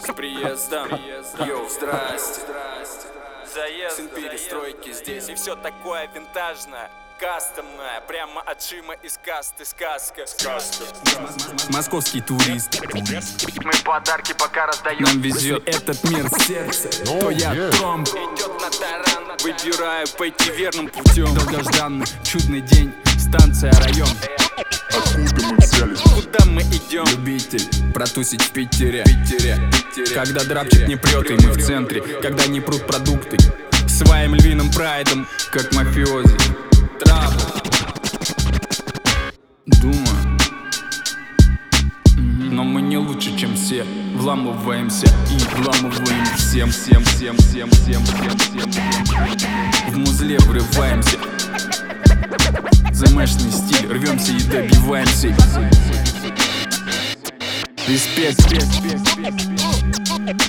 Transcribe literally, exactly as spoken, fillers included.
С приездом, йоу, здрасте. Заезд, сын перестройки здесь. И все такое винтажное, кастомное, прямо от Шима из касты сказка. Сказка. Московский турист. Мы подарки пока раздаем. Нам везет этот мир в сердце. То я тромб. Идет на таран. Выбираю пойти верным путем. Долгожданный, чудный день. Станция, район. Откуда мы взялись? Куда мы идем? Любитель протусить в Питере. Питере. Питере. Когда драпчик не прет, и мы в центре. Когда не прут продукты своим львиным прайдом, как мафиози. Трабл. Думаю, но мы не лучше, чем все. Вламываемся и вламываем всем, всем, всем, всем, всем, всем, всем, всем. В музле врываемся. Замешанный стиль, рвемся и добиваемся. Респект.